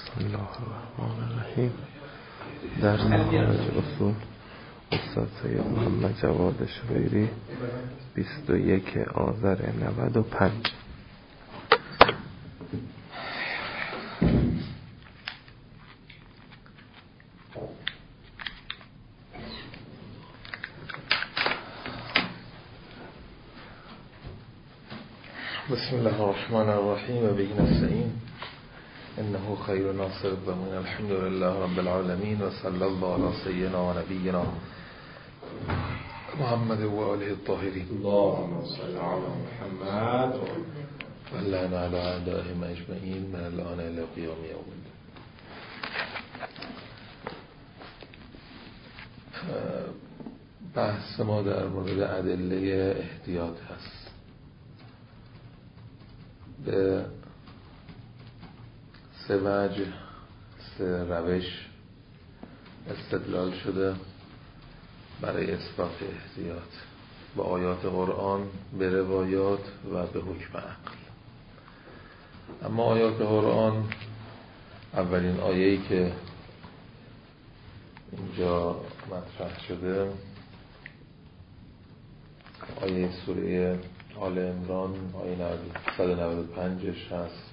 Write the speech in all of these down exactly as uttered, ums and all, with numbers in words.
بسم الله الرحمن الرحیم. در منهاج اصول استاد سید محمد جواد شبیری، بیست و یک آذر نود و پنج. بسم الله الرحمن الرحیم و به نستعین انه خیر ناصر الضمین. الحمد لله رب العالمین و صلی الله علی سیدنا و نبینا محمد و آله الطاهرین. اللهم صل علی محمد و لعن علی اعدائهم اجمعین من الان الی قیام یوم الدین. بحث ما در مورد ادله احتیاط هست. به سه وجه، سه روش استدلال شده برای اثبات احتیاط: با آیات قرآن، به روایات و به حکم عقل. اما آیات قرآن، اولین آیه‌ای که اینجا مطرح شده آیه سوره آل عمران، آیه صد و نود و پنج هست: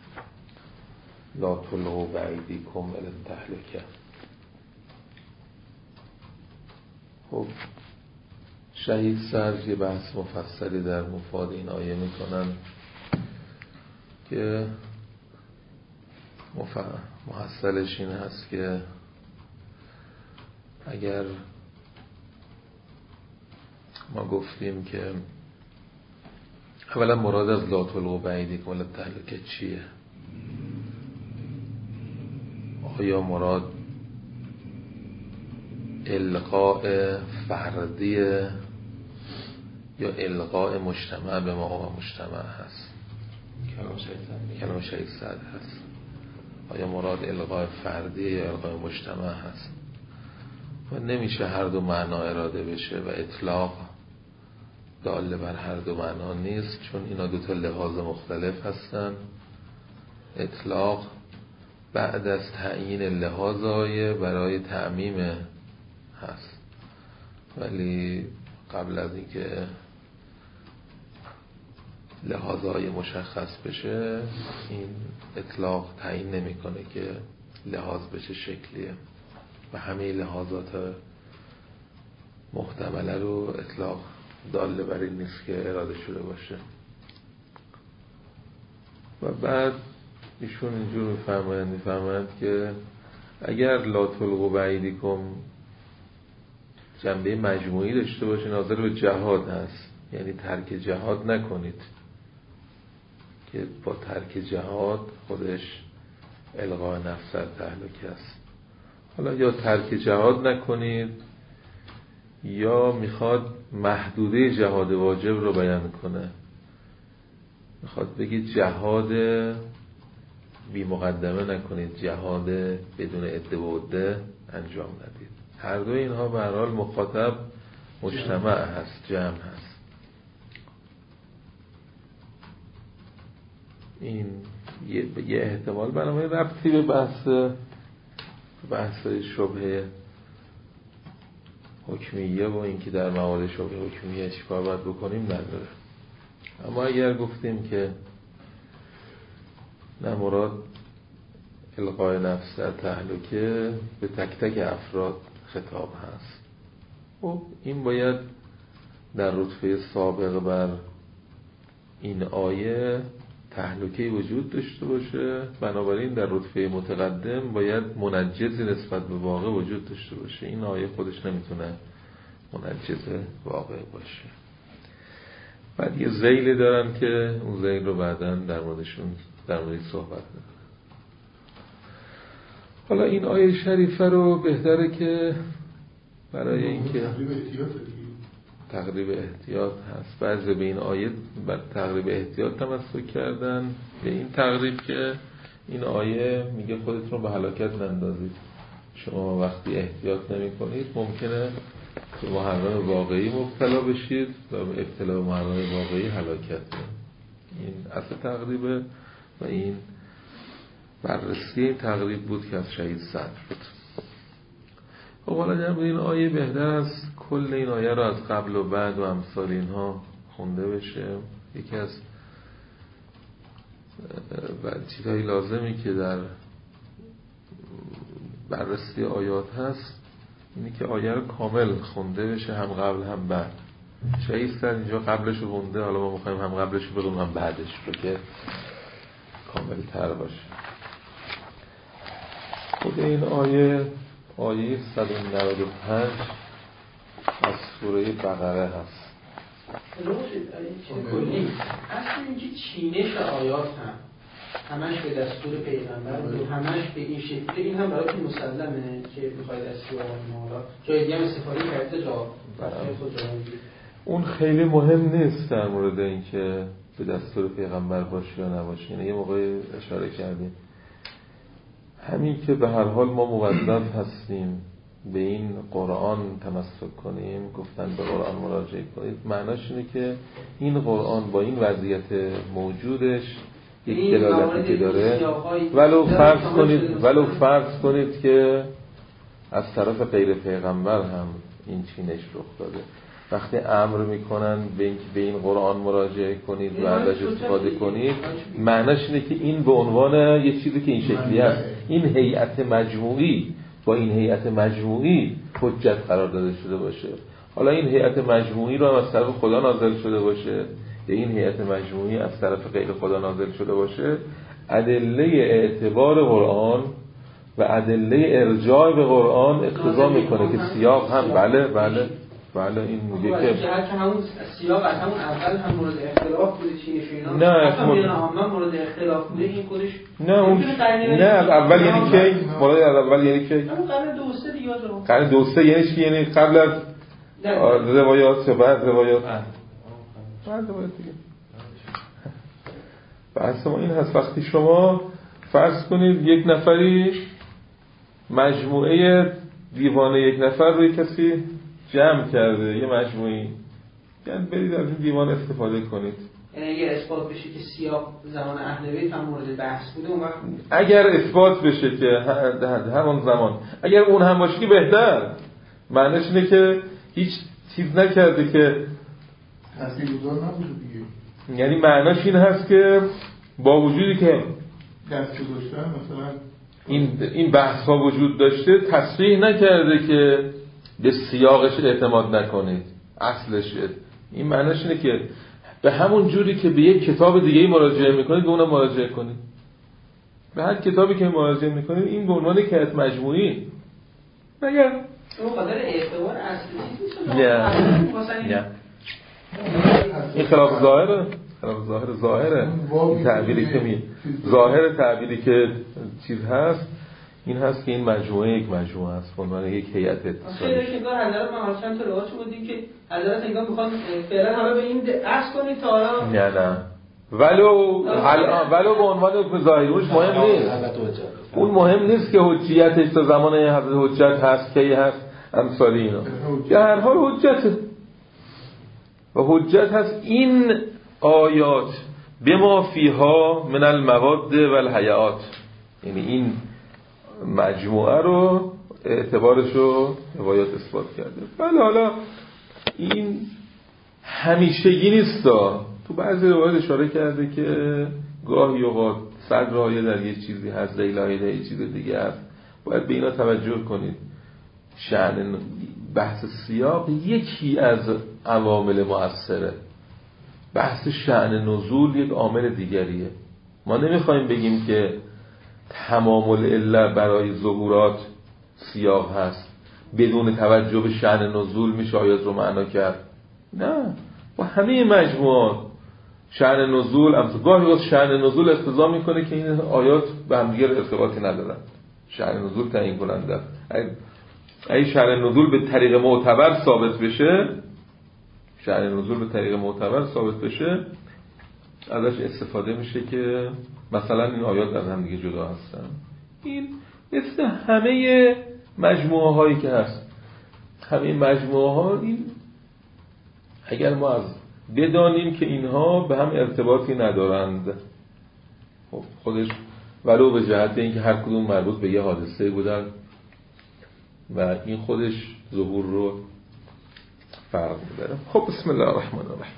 لا تلقوا بایدیکم الی التهلکه. خب شهید سرج یه بحث مفصلی در مفاد این آیه میکنن که مف... محصلش این هست که اگر ما گفتیم که اولا مراد از لا تلقوا بایدیکم الی التهلکه چیه؟ آیا مراد القاء فردیه یا القاء مجتمع به ما و مجتمع هست؟ کلام شهید سعد هست. آیا مراد القاء فردیه یا القاء مجتمع هست؟ و نمیشه هر دو معنا اراده بشه و اطلاق داله بر هر دو معنا نیست، چون اینا دو تا لحاظ مختلف هستن. اطلاق بعد از تعیین لحاظای برای تعمیم هست، ولی قبل از اینکه لحاظای مشخص بشه این اطلاق تعیین نمیکنه که لحاظ بشه شکلیه و همه لحاظات محتمله رو اطلاق داله بر این نیست که اراده شده باشه. و بعد ایشون اینجور میفرمایند میفرمایند که اگر لا تلقوا بایدیکم جنبه مجموعی داشته باشه، ناظر به جهاد هست، یعنی ترک جهاد نکنید، که با ترک جهاد خودش القاء نفس در تهلکه است. حالا یا ترک جهاد نکنید یا میخواد محدوده جهاد واجب رو بیان کنه، میخواد بگید جهاد بی مقدمه نکنید، جهاد بدون عده و عده انجام ندید. هر دو اینها به هر حال مخاطب مجتمع هست، جمع هست. این یه, یه احتمال بنابراین ربطی به بحث بحث شبهه حکمیه و اینکه در موارد شبهه حکمیه چیکار باید بکنیم نداره. اما اگر گفتیم که نه، مراد القاء نفس در تهلکه به تک تک افراد خطاب هست، خب این باید در رتبه سابق بر این آیه تهلکه وجود داشته باشه، بنابراین در رتبه متقدم باید منجزی نسبت به واقع وجود داشته باشه. این آیه خودش نمیتونه منجز واقع باشه. بعد یه ذیلی دارن که اون ذیل رو بعداً در موردشون در موردش صحبت دارن. حالا این آیه شریفه رو بهتره که برای اینکه تقریب احتیاط هست، بعضی به این آیه بر تقریب احتیاط تمسک کردن، به این تقریب که این آیه میگه خودتون رو به هلاکت نندازید. شما وقتی احتیاط نمی کنید ممکنه به محرم واقعی مبتلا بشید و به ابتلا به محرم واقعی هلاکت. این اصل تقریبه و این بررسی این تقریب بود که از شهید صدر بود. خب حالا در این آیه بهتر است کل این آیه رو از قبل و بعد و امثال اینها خونده بشه. یکی از چیزهای لازمی که در بررسی آیات هست اینه که آیه رو کامل خونده بشه، هم قبل هم بعد. شهید صدر اینجا قبلش رو خونده، حالا ما میخوایم هم قبلش رو بگم هم بعدش رو که کامل تر باشه. خود این آیه آیه صد و نود و پنج از سوره بقره هست. اصلا اینجا چینش آیات هم همش به دستور پیغمبر و همش به این شکل، این هم برای که مسلمه که میخواید دستور آمالا جای دیگه هم استفاده کرده جا خود جا اون خیلی مهم نیست در مورد این که به دستور پیغمبر باشه یا نباشه. یعنی یه موقع اشاره کردیم همین که به هر حال ما موظف هستیم به این قرآن تمسک کنیم، گفتن به قرآن مراجعه کنید، معناش اینه که این قرآن با این وضعیت موجودش یک دلالتی که داره، ولو فرض کنید ولو فرض کنید که از طرف غیر پیغمبر هم این چینش رخ داده، وقتی امر میکنن به اینکه به این قرآن مراجعه کنید و ازش استفاده کنید، معناش اینه که این به عنوان یه چیزی که این شکلی هست، این هیئت مجموعی با این هیئت مجموعی حجت قرار داده شده باشه. حالا این هیئت مجموعی رو هم از طرف خدا نازل شده باشه یا این هیئت مجموعی از طرف غیر خدا نازل شده باشه، ادله اعتبار قرآن و ادله ارجاع به قرآن اقتضا میکنه که سیاق هم بله بله بله این میگه که هر که همون سیاق از همون اول هم مورد اختلاف بوده چینش اینا، نه اصلا مورد اختلاف بوده این خودش نه اون نه اول یعنی کی مورد اول یعنی کی همون قرن دو سه دیگه آجا قرن دو سه یعنی چی؟ یعنی قبل از روایات بعد روایات بعد روایات دیگه. بحث ما این هست وقتی شما فرض کنید یک نفری مجموعه دیوان یک نفر روی کسی جمع کرده، یه مجموعی، یعنی برید از این دیوان استفاده کنید. یعنی اگر اثبات بشه که سیاق زمان اهل بیت هم مورد بحث بوده اون وقت اگر اثبات بشه که همون زمان، اگر اون هم باشه که بهتر، معنیش اینه که هیچ چیز نکرده که تاثیرگذار نبوده دیگه. یعنی معنیش این هست که با وجودی که دست گذاشتن مثلا این این بحث ها وجود داشته، تصریح نکرده که به سیاقش اعتماد نکنید، اصلش این معنیش اینه که به همون جوری که به یک کتاب دیگه مراجعه میکنید به اونم مراجعه کنید. به هر کتابی که مراجعه میکنید این به عنوان هیئت مجموعی مگر اون قدر اعتبار اصلی نیست. نه نه این خلاف ظاهره، خلاف ظاهر ظاهره این تعبیری که می ظاهر تعبیری که چیز هست این هست که این مجموعه یک مجموعه است، به عنوان یک هیئت اتصالی. خیلی انگار حضرت ما چند تا روایت بودیم که حضرت انگار میخوان فعلا همه به این اصل کنید تا حالا نه نه ولو الان ولو به عنوان حکم ظاهریش مهم نیست، اون مهم نیست که حجیتش تا زمان حضرت حجت هست کی هست امثال اینا، در هر حال حجته و حجت هست این آیات بما فیها من المواد و الحیات، یعنی این مجموعه رو اعتبارش رو روایات اثبات کرده. ولی حالا این همیشگی نیست، تو بعضی روایات اشاره کرده که گاهی اوقات صدر آیه در یه چیزی هست، لیل آیه در یه چیز دیگه هست، باید به اینا توجه کنید. شأن بحث سیاق یکی از عوامل مؤثره، بحث شأن نزول یک عامل دیگریه. ما نمیخوایم بگیم که تمام العله برای ظهورات سیاق هست، بدون توجه به شأن نزول میشه آیات رو معنا کرد. نه، با همه مجموعات شأن نزول امثال گاهی وقت شأن نزول اقتضا میکنه که این آیات به هم دیگه ارتباطی ندارن، شأن نزول تعیین کننده است. اگه شأن نزول به طریق معتبر ثابت بشه، شأن نزول به طریق معتبر ثابت بشه ازش استفاده میشه که مثلا این آیات از هم دیگه جدا هستن. این مثل همه مجموعه هایی که هست، همه مجموعه ها این اگر ما از بدانیم که اینها به هم ارتباطی ندارند، خب خودش ولو به جهت اینکه هر کدوم مربوط به یه حادثه بودن و این خودش ظهور رو فرق می‌داره. خب بسم الله الرحمن الرحیم.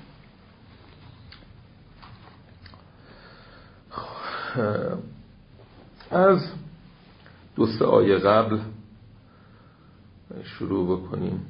از دو سه آیه قبل شروع بکنیم.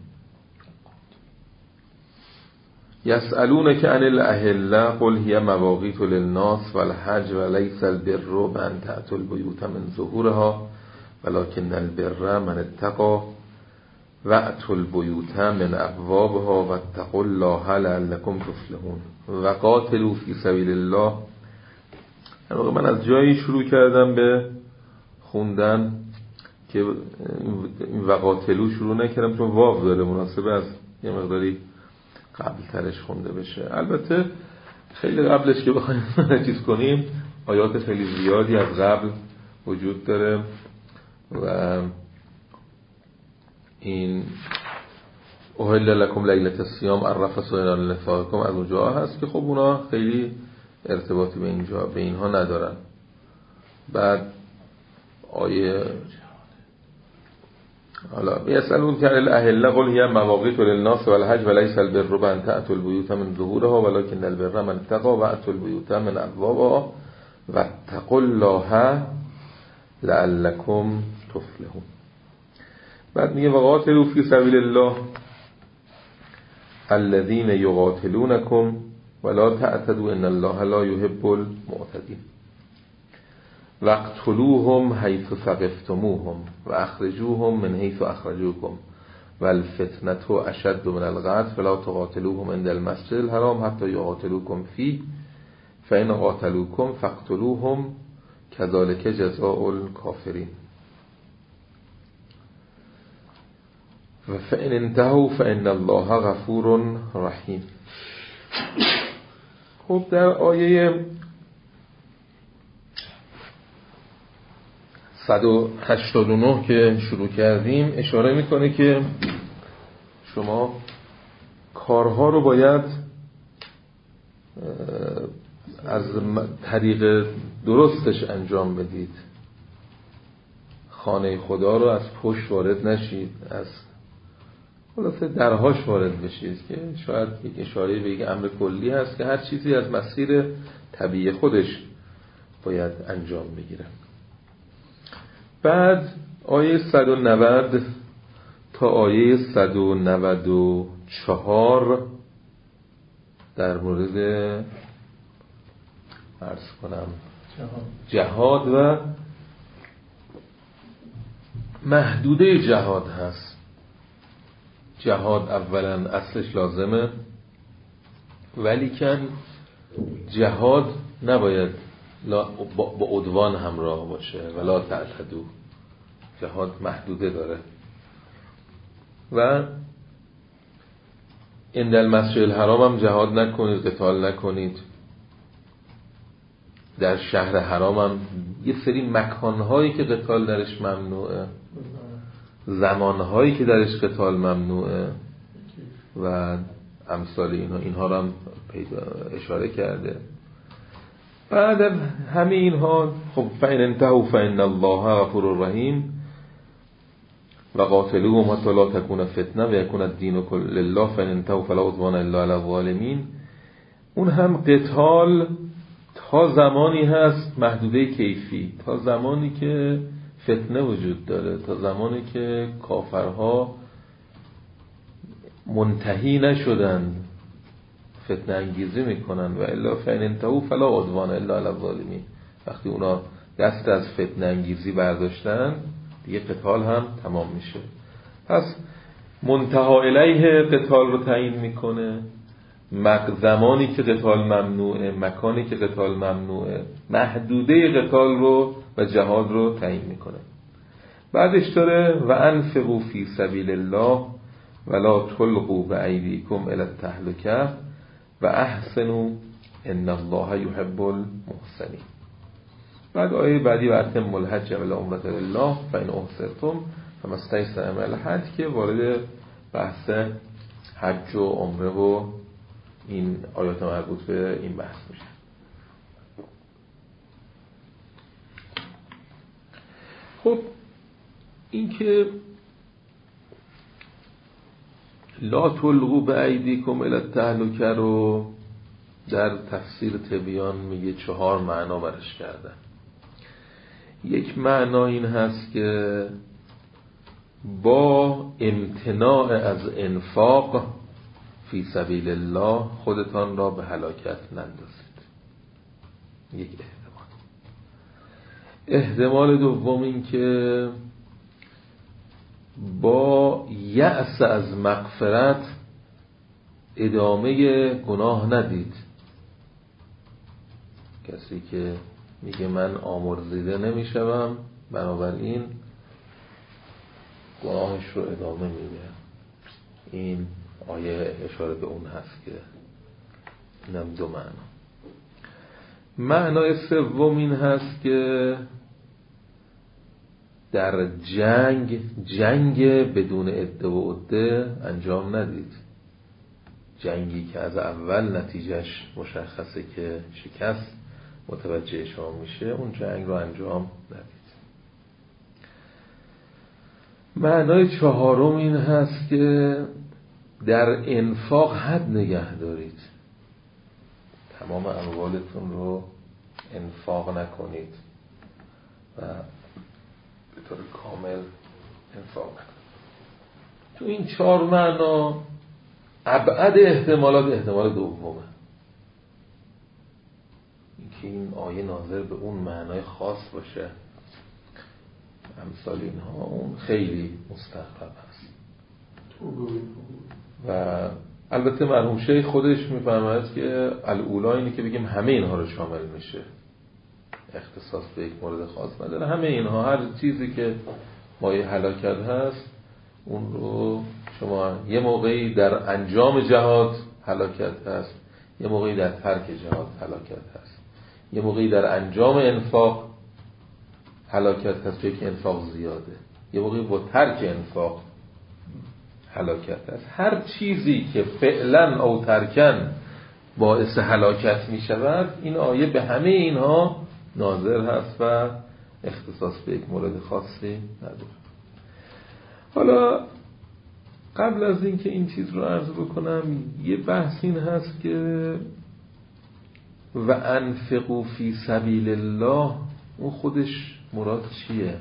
یسألونک عن الاهله قل هی مواقیت للناس والحج ولیس البر بان تأتوا البیوت من ظهورها ولکن البر من اتقى وأتوا البیوت من ابوابها واتقوا الله لعلکم تفلحون وقاتلوا فی سبیل الله. من از جایی شروع کردم به خوندن که این وقاتلو شروع نکردم چون واو داره، مناسبه از یه مقداری قبل ترش خونده بشه. البته خیلی قبلش که بخوایم چیز کنیم آیات خیلی زیادی از قبل وجود داره و این احل لکم لیلة الصیام الرفث الی نسائکم از اونجا هست که خب اونا خیلی ارتباطی به اینجا به اینها ندارن. بعد آیه حالا یسألون که الاهله قل هی مواقیت للناس والحج ولیس البر بان تأتوا البیوت من ظهورها ولکن البر من اتقى وأتوا البیوت من ابوابها واتقوا الله لعلکم تفلحون. بعد میگه وقاتلوا فی سبیل الله الذین یقاتلونکم ولا تعتدوا ان الله لا يحب المعتدین واقتلوهم حيث ثقفتموهم واخرجوهم من حيث اخرجوكم والفتنة اشد من القتل فلا تقاتلوهم عند المسجد الحرام حتى يقاتلوكم فيه فإن قاتلوكم فاقتلوهم كذلك جزاء الكافرين فإن انتهوا فإن الله غفور رحیم. خب در آیه صد و هشتاد و نه که شروع کردیم اشاره میکنه که شما کارها رو باید از طریق درستش انجام بدید. خانه خدا رو از پشت وارد نشید، از خلاصه درهاش وارد بشید که شاید یک اشاره به یک امر کلی هست که هر چیزی از مسیر طبیعی خودش باید انجام بگیره. بعد آیه صد و نود تا آیه صد و نود و چهار در مورد عرض کنم جهاد و محدوده جهاد هست. جهاد اولا اصلش لازمه ولیکن جهاد نباید با عدوان همراه باشه ولا تعتدوا. جهاد محدوده داره و عند المسجد الحرام هم جهاد نکنید، قتال نکنید. در شهر حرام هم یه سری مکانهایی که قتال درش ممنوعه، زمانهایی که درش قتال ممنوعه و امثال اینها اینها رو هم اشاره کرده. بعد همه اینها خب فإن انتهوا فإن الله غفور رحیم و قاتلوهم حتی لا تکون فتنه و یکون الدین لله فإن انتهوا فلا عدوان الا علی الظالمین. اون هم قتال تا زمانی هست محدوده کیفی، تا زمانی که فتنه وجود داره، تا زمانی که کافرها منتهی نشدن فتنه انگیزی میکنن و الا فإن انتهوا فلا عدوان الا علی الظالمین. وقتی اونا دست از فتنه انگیزی برداشتن دیگه قتال هم تمام میشه. پس منتها الیه قتال رو تعیین میکنه، زمانی که قتال ممنوعه، مکانی که قتال ممنوعه، محدوده قتال رو و جهاد رو تعیین میکنه. بعدش داره و انفقوا فی سبیل الله ولا تلقوا بایدیکم الی التهلکه و احسنوا ان الله یحب المحسنین. بعد آیه بعدی و اتموا الحج والعمرة لله فإن احصرتم فما استیسر من الهدی که وارد بحث حج و عمره و این آیات مربوط به این بحث میشه. خب این که لا تلقوا بایدیکم الی التهلکه رو در تفسیر تبیان میگه چهار معنا برش کردن. یک معنا این هست که با امتناع از انفاق فی سبیل الله خودتان را به هلاکت نندازید. یک احتمال. احتمال دوم این که با یأس از مغفرت ادامه گناه ندید. کسی که میگه من آمرزیده نمیشم بنابراین گناهش رو ادامه میده، این آیه اشاره به اون هست که اینم دو معنا. معنای سوم این هست که در جنگ جنگ بدون عده و عده انجام ندید. جنگی که از اول نتیجهش مشخصه که شکست متوجه شما میشه، اون جنگ رو انجام ندید. معنای چهارم این هست که در انفاق حد نگه دارید. تمام اموالتون رو انفاق نکنید و به طور کامل انفاق نکنید. تو این چهار معنا ابعد احتمالات احتمال دومه، اینکه این آیه ناظر به اون معنای خاص باشه، امثال اینها اون خیلی مستحقق هست. و البته مرحوم شیخ خودش میفرماید که الاولا اینه که بگیم همه اینها رو شامل میشه، اختصاص به یک مورد خاص نداره. همه اینها، هر چیزی که مایه هلاکت هست اون رو شما یه موقعی در انجام جهاد هلاکت هست، یه موقعی در ترک جهاد هلاکت هست، یه موقعی در انجام انفاق هلاکت هست که انفاق زیاده، یه موقعی با ترک انفاق هلاکت هست. هر چیزی که فعلا او ترکن باعث هلاکت می شود، این آیه به همه اینها ناظر هست و اختصاص به یک مورد خاصی نداره. حالا قبل از این که این چیز رو عرض بکنم، یه بحث این هست که و انفقوا فی سبیل الله، اون خودش مراد چیه؟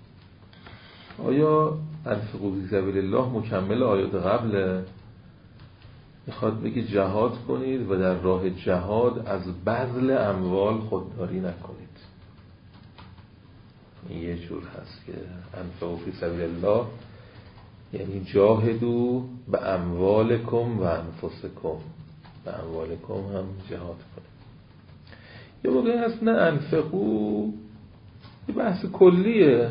آیا انفقوا فی سبیل الله مکمل آیات قبله؟ میخواد بگه جهاد کنید و در راه جهاد از بذل اموال خودداری نکنید. این یه جور هست که انفقوا فی سبیل الله یعنی جاهدوا به اموالکم و انفسکم، به اموالکم هم جهاد کنید. یه موقعی هست نه انفقوا یه بحث کلیه،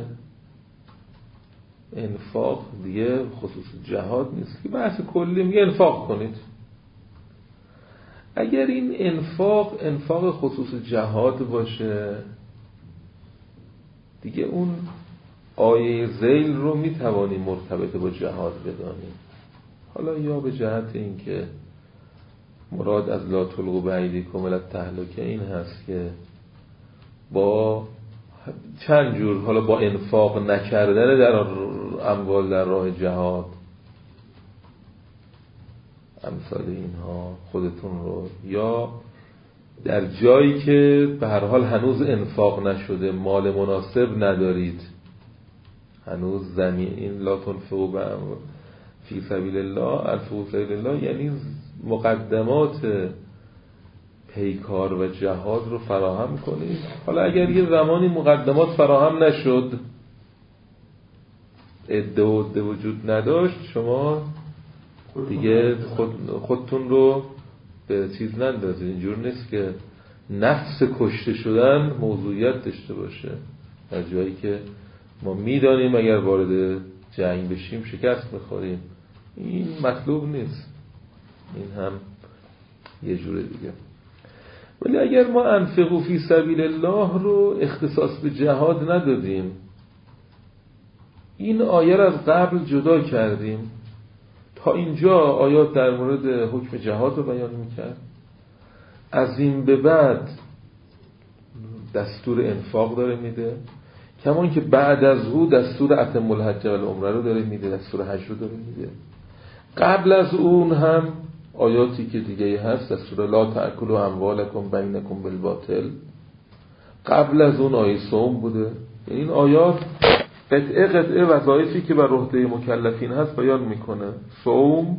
انفاق دیگه خصوص جهاد نیست که بحث کلی، میگه انفاق کنید. اگر این انفاق انفاق خصوص جهاد باشه دیگه اون آیه ذیل رو میتوانیم مرتبط با جهاد بدانیم. حالا یا به جهت این که مراد از لا تلقوا بایدیکم الی التهلکه این هست که با چند جور، حالا با انفاق نکردن در اموال در راه جهاد، امثال اینها خودتون رو، یا در جایی که به هر حال هنوز انفاق نشده، مال مناسب ندارید، هنوز زمین، این لا تنفقوا فی سبیل الله، انفقوا فی سبیل الله یعنی مقدمات پیکار و جهاد رو فراهم کنید. حالا اگر یه زمانی مقدمات فراهم نشد، عده و عده وجود نداشت، شما دیگه خود خودتون رو به چیز نندازید. اینجور نیست که نفس کشته شدن موضوعیت داشته باشه، در جایی که ما میدانیم اگر وارد جنگ بشیم شکست میخوریم. این مطلوب نیست، این هم یه جوره دیگه. ولی اگر ما انفقوا فی سبیل الله رو اختصاص به جهاد ندادیم، این آیه رو از قبل جدا کردیم، تا اینجا آیات در مورد حکم جهاد رو بیان میکرد، از این به بعد دستور انفاق داره میده کمان که بعد از او دستور اتم الحج و العمره رو داره میده، دستور حج رو داره میده. قبل از اون هم آیاتی که دیگه هست، دستور لا تأکلوا اموالکم بینکم بالباطل. قبل از اون آیه صوم بوده. این آیات قطعه قطعه وظایفی که بر عهده مکلفین هست بیان میکنه. صوم،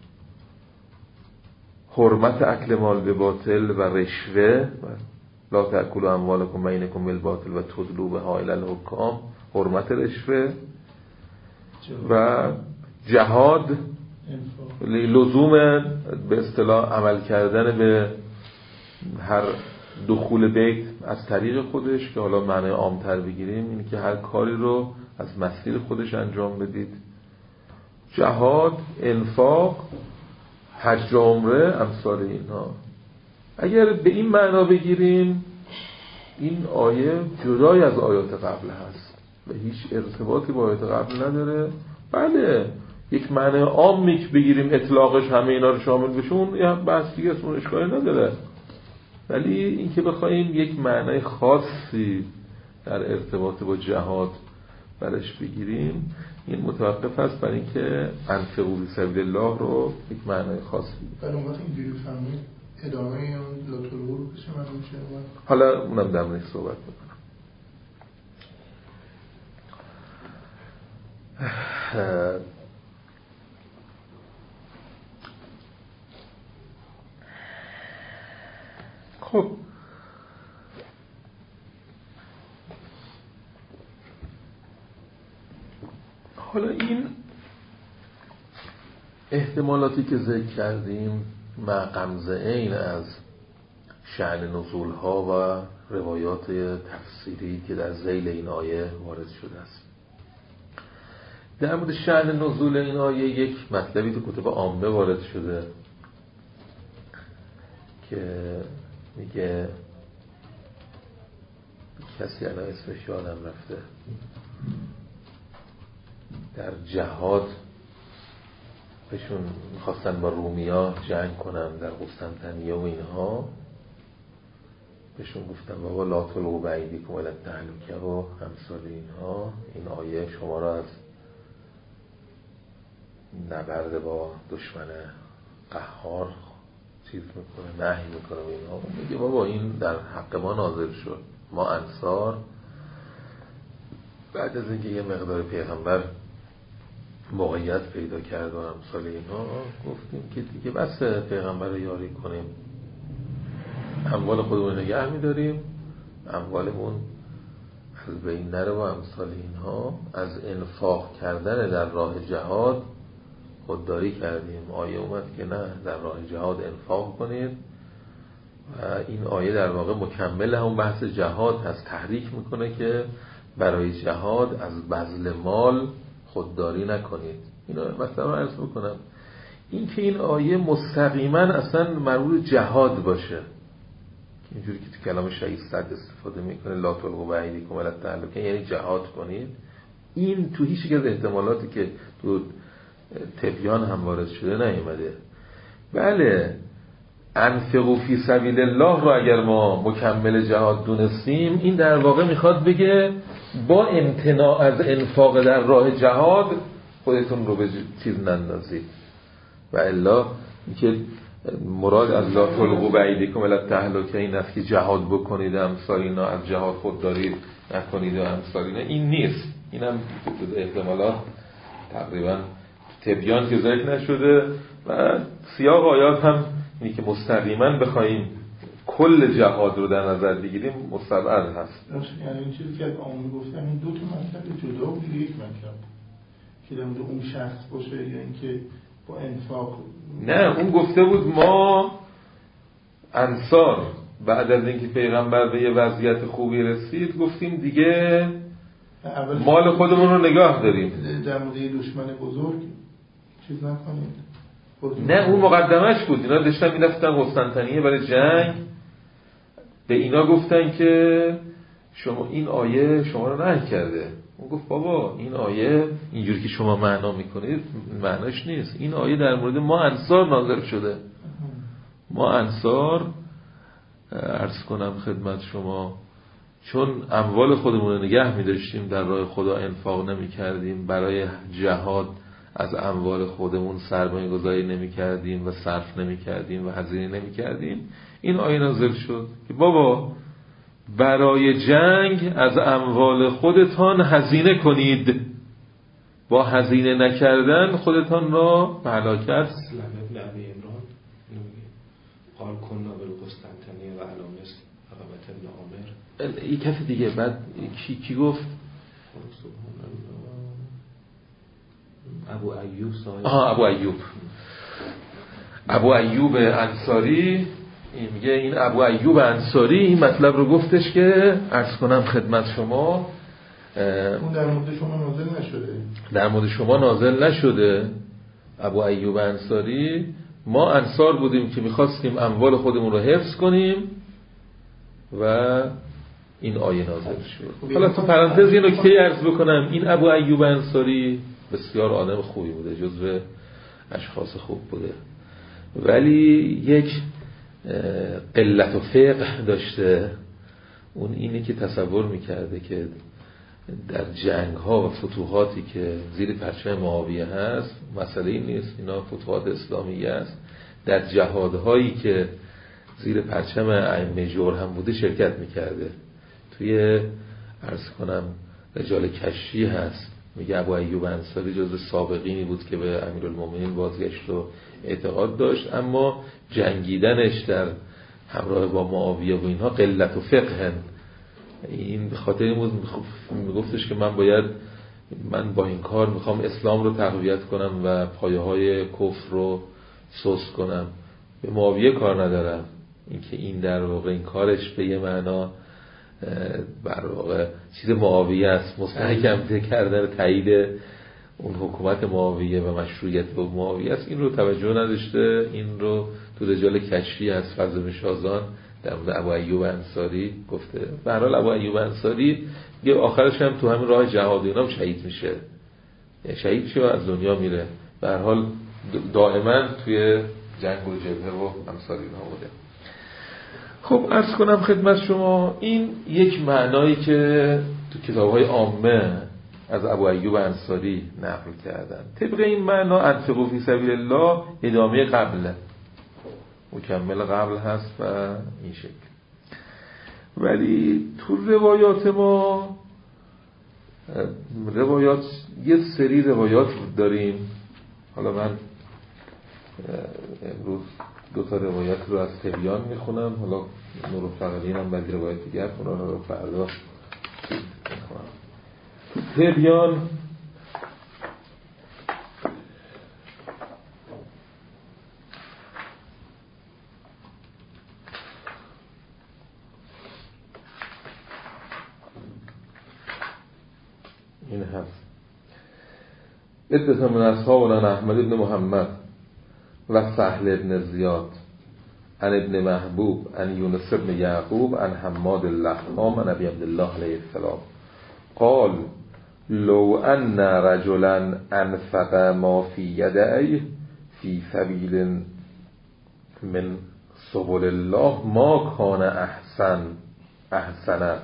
حرمت اکل مال به باطل و رشوه، لا تأکلوا اموالکم بینکم بالباطل و تدلوا بها الی الحکام، حرمت رشوه و جهاد، لزوم به اصطلاح عمل کردن به هر دخول بیت از طریق خودش، که حالا معنی عام‌تر بگیریم اینه که هر کاری رو از مسیر خودش انجام بدید. جهاد، انفاق، حج و عمره، امثال اینها. اگر به این معنا بگیریم این آیه جدای از آیات قبل هست و هیچ ارتباطی با آیات قبل نداره. بله یک معنی عامی که بگیریم اطلاقش همه اینا رو شامل بشه اون یه بحث دیگه است، اون اشکالی نداره. ولی این که بخوایم یک معنی خاصی در ارتباط با جهاد برش بگیریم این متوقف است بر اینکه انفقوا فی سبیل الله رو یک معنی خاص بگیریم. ولی اون وقت اینجوری فهمید ادامه اون لا تلقوا رو بشه من میشه. حالا اونم در موردش صحبت میکنم. خب حالا این احتمالاتی که ذکر کردیم مع غمزه عین از شأن نزول ها و روایات تفسیری که در ذیل این آیه وارد شده است. در مورد شأن نزول این آیه یک مطلبی تو کتب عامه وارد شده که میگه کسی الان اسمش یادم رفته، در جهاد بهشون میخواستن با رومیا جنگ کنن در قسطنطنیه و اینها، بهشون گفتن بابا لا تلقوا بایدیکم الی التهلکه و امثال اینها. این آیه شما را از نبرد با دشمن قهار چیز میکنه، نهی میکنه و اینها. میگه بابا این در حق ما نازل شد، ما انصار بعد از اینکه یه مقدار پیغمبر موقعیت پیدا کرد و امثال اینها گفتیم که دیگه بس پیغمبر رو یاری کنیم، اموال خودمون نگه میداریم، اموالمون از بین نره و امثال اینها. از انفاق کردن در راه جهاد خودداری کردیم. آیه اومد که نه، در راه جهاد انفاق کنید و این آیه در واقع مکمل هم بحث جهاد هست، تحریک میکنه که برای جهاد از بذل مال خودداری نکنید. اینو مثلا عرض میکنم این که این آیه مستقیما اصلا مربوط جهاد باشه، اینجوری که تو کلام شهید صد استفاده میکنه لا تلقوا بایدیکم الی التهلکه یعنی جهاد کنید، این تو هیچ یک از احتمالاتی که تو تبیان هم وارد شده نیومده. بله انفقوا فی سبیل الله رو اگر ما مکمل جهاد دونستیم این در واقع میخواد بگه با امتناع از انفاق در راه جهاد خودتون رو به چیز نندازید. و الا که مراد از لا تلقوا بایدیکم الی التهلکه این است که جهاد بکنید امثال اینا، از جهاد خودداری نکنید و امثال اینا، این نیست. اینم احتمالات تقریبا تبیان که ذکر نشده و سیاق آیات هم اینی که مستقیما بخوایم کل جهاد رو در نظر بگیریم مستبعد هست. یعنی این چیزی که از عامه گفتم این دو تا مطلب جدا و یک مطلب که در مورد اون شخص باشه یا اینکه با انفاق. نه اون گفته بود ما انصار بعد از اینکه پیغمبر به یه وضعیت خوبی رسید گفتیم دیگه مال خودمون رو نگاه داریم، در مورد دشمن بزرگ چیز نکنید. نه اون مقدمش بود، اینا داشتن میرفتن قسطنطنیه برای جنگ، به اینا گفتن که شما این آیه شما رو نهی کرده. اون گفت بابا این آیه اینجوری که شما معنا میکنید معناش نیست، این آیه در مورد ما انصار نازل شده. ما انصار عرض کنم خدمت شما چون اموال خودمون رو نگه می داشتیم در راه خدا انفاق نمی کردیم، برای جهاد از اموال خودمون سرمایه گذاری نمی کردیم و صرف نمی کردیم و هزینه نمی کردیم، این آیه نازل شد که بابا برای جنگ از اموال خودتان هزینه کنید، با هزینه نکردن خودتان را به هلاکت قال کنا بالقسطنطینیه و علامس عقبت ابن عامر. این کف دیگه بعد کی کی گفت؟ ابو ایوب صاحب آها ابو ایوب ابو ایوب انصاری. این میگه این ابو ایوب انصاری این مطلب رو گفتش که عرض کنم خدمت شما اون در مورد شما نازل نشده، در مورد شما نازل نشده. ابو ایوب انصاری ما انصار بودیم که میخواستیم اموال خودمون رو حفظ کنیم و این آیه نازل شد. حالا تو پرانتز یه نکته عرض بکنم، این ابو ایوب انصاری بسیار آدم خوبی بوده، جزو اشخاص خوب بوده، ولی یک قلت و فقه داشته. اون اینه که تصور میکرده که در جنگ ها و فتوحاتی که زیر پرچم معاویه هست، مسئله این نیست، اینا فتوحات اسلامی است، در جهادهایی که زیر پرچم ائمه جور هم بوده شرکت میکرده. توی عرض کنم رجال کشی هست، میگه ابو ایوب انصاری جز سابقینی بود که به امیرالمومنین بازگشت و اعتقاد داشت، اما جنگیدنش در همراه با معاویه و اینها قلت و فقه. این به خاطر این بود میگفتش که من باید من با این کار میخوام اسلام رو تقویت کنم و پایه های کفر رو سست کنم، به معاویه کار ندارم. اینکه این در واقع این کارش به یه معنا بر واقع چیز معاویه است، مستحکم کردن تایید اون حکومت معاویه و مشروعیت به معاویه است، این رو توجه نداشته. این رو تو رجال کشفی از فضل شازان در مورد ابو ایوب انصاری گفته. به هر حال ابو ایوب انصاری یه آخرش هم تو همین راه جهاد اینا شهید میشه، شهید میشه و از دنیا میره. به هر حال دائما توی جنگ و جبهه و امثال اینها بوده. خب عرض کنم خدمت شما این یک معنایی که تو کتاب‌های عامه از ابو ایوب انصاری نقل کردن. طبق این معنا انفقوا فی سبیل الله ادامه قبله، مکمل قبل هست و این شکل. ولی تو روایات ما روایات یه سری روایات داریم. حالا من امروز دو تا روایت رو از تبیان میخونم، حالا نور فقیه‌ین هم بعضی روایت دیگر کنن رو فردا میخونم. تو تبیان این هست: اتسام من اصحابنا احمد ابن محمد و سهل ابن زیاد عن ابن محبوب عن یونس ابن یعقوب عن حماد اللحام عن ابی عبدالله علیه السلام قال لو ان رجلا انفق ما فی یدیه فی سبیل من سبل الله ما کان احسن احسن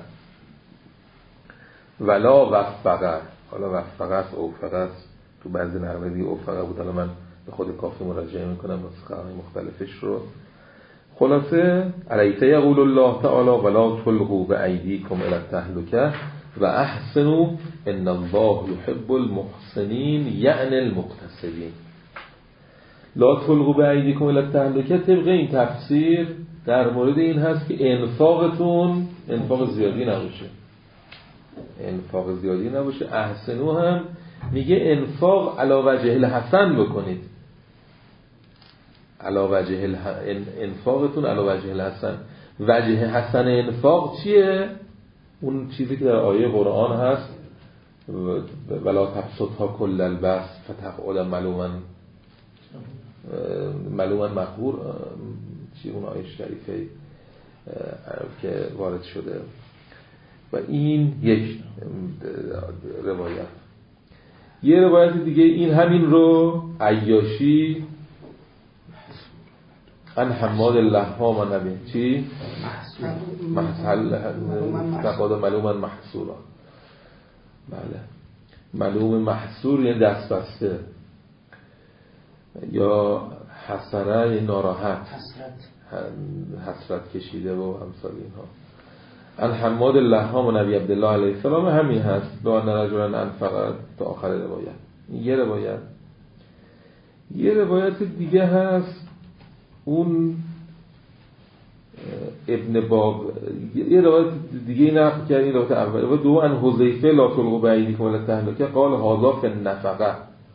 ولا وفقه. حالا وفقه است اوفقه است، تو بعضی نحوه اوفقه بود، حالا من به خود کافی مراجعه میکنم نسخه‌های مختلفش رو. خلاصه علیه یقول الله تعالی ولا تلقوا بایدیکم الی التهلکه و احسنوا ان الله یحب المحسنین یعنی المقتصدین. لا تلقوا بایدیکم الی التهلکه طبق این تفسیر در مورد این هست که انفاقتون انفاق زیادی نباشه، انفاق زیادی نباشه. احسنو هم میگه انفاق علی وجه الحسن بکنید، علی وجه الح... انفاقتون علی وجه الحسن. وجه حسن انفاق چیه؟ اون چیزی که در آیه قرآن هست ولا تبسطها کل البسط فتقعد ملوما ملوما مقهور، چی اون آیه شریفه که وارد شده. و این یک روایت. یه روایت دیگه این همین رو عیاشی ان حماد اللحام و نبی چی؟ محصول تقاضا ملوما محصورا. بله ملوم محصور یعنی دست بسته، یا حسره یعنی ناراحت، حسرت کشیده و امثال اینها. ان حماد اللحام و نبی عبدالله علیه السلام همین هست. دو ان رجلا انفق تا آخر روایت. یه روایت یه روایت دیگه هست، اون ابن باب یه روایت دیگه نقل کرد، این روایت اول. و دو ان حذیفه لا تلقوا بایدیکم الی التهلکه قال هذا فی النفقه.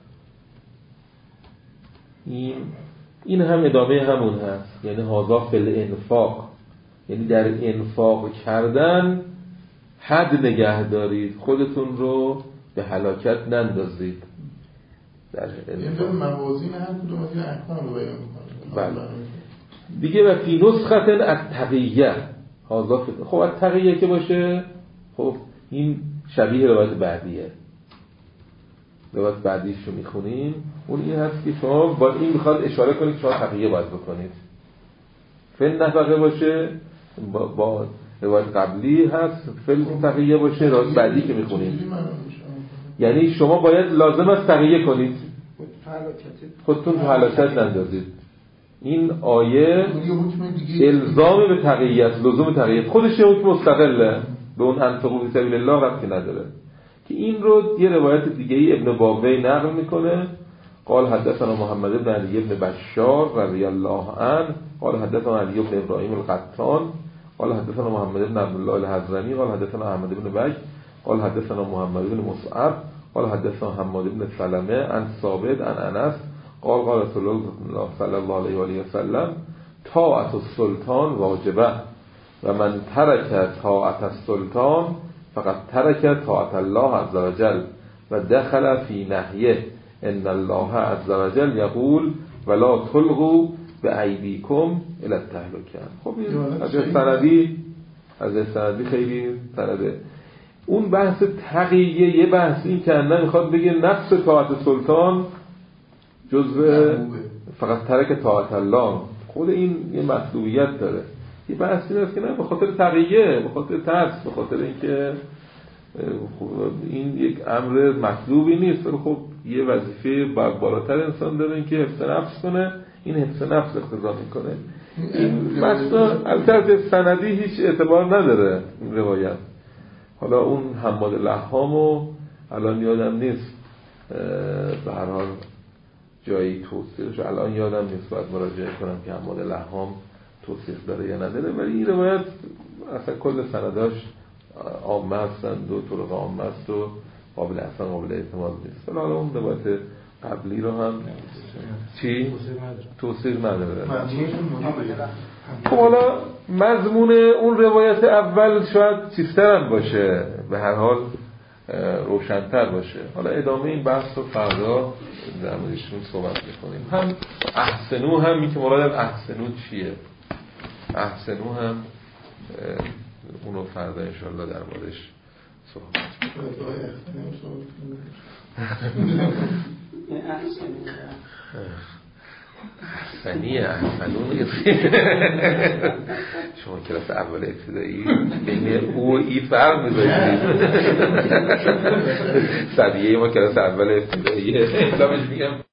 این این هم ادامه همون هست، یعنی هذا فی الانفاق، یعنی در انفاق کردن حد نگه دارید، خودتون رو به هلاکت نندازید. در انفاق موازین هر کدوم از این احکام رو بیان می‌کنه. بله دیگه و فی نسخه التقیه هذا. خب التقیه که باشه، خب این شبیه روایت بعدیه. روایت بعدیش رو میخونیم، اون این هست که شما با این میخواد اشاره کنید شما تقیه باید بکنید. فل نفقه باشه با, با روایت قبلی هست، فل تقیه باشه روایت بعدی که میخونیم. یعنی شما باید لازم است تقیه کنید، خودتون تو هلاکت نندازید. این آیه الزامی به تقیه است، لزوم تقیه خودش یه حکم مستقله، به اون انفقوا فی سبیل الله ربطی نداره. که این رو یه روایت دیگه ای ابن باوی نقل میکنه. قال حدثنا محمد بن علی بن بشار رضی الله عنه قال حدثنا علی بن ابراهیم القطان قال حدثنا محمد بن عبد الله الحضرمی قال حدثنا احمد بن بکر قال حدثنا محمد بن مصعب قال حدثنا حماد بن سلمه عن ثابت عن انس قال قال رسول الله صلی الله علیه و آله و سلم طاعت السلطان واجبه و من ترک طاعت السلطان فقط ترک طاعت الله عز وجل و دخل فی نهیه ان الله عز وجل یقول ولا تلقوا بایدیکم الی التهلکه. خب این از سندی از سندی خیلی سنده. اون بحث تقیه یه بحث این که اندن میخواد بگه نفس طاعت سلطان جزء فقط ترک طاعت الله، خود این یه مطلوبیت داره. یه بحثی هست که نه به خاطر تقیه، به خاطر ترس، به خاطر اینکه این یک امر مطلوبی نیست، ولی خب یه وظیفه بالاتر انسان داره، این که حفظ نفس کنه. این حفظ نفس اقتضا میکنه. این مثلا البته سندی هیچ اعتبار نداره این روایت. حالا اون حماد لحامو الان یادم نیست، به هر حال جایی توصیفش الان یادم نیست، باید مراجعه کنم که حماد لحام توصیف داره یا نداره. ولی این روایت اصلا کل سنداش عامه هستن، دو طرق عامه است و قابل اصلا قابل اعتماد نیست. ولی حالا اون روایت قبلی رو هم چی؟ توصیف نداره. خب حالا مضمون اون روایت اول شاید چیزتر هم باشه، به هر حال روشن‌تر باشه. حالا ادامه این بحث رو فردا در موردشون صحبت می‌کنیم. هم احسنو هم این که مراد از احسنو چیه؟ احسنو هم اونو فردا انشاءالله در موردش صحبت احسنیه احسنون شما کلاس اول ابتدایی بین او و ای فرق می‌ذارید. سبیه ما کلاس اول ابتدایی اعلامش میگم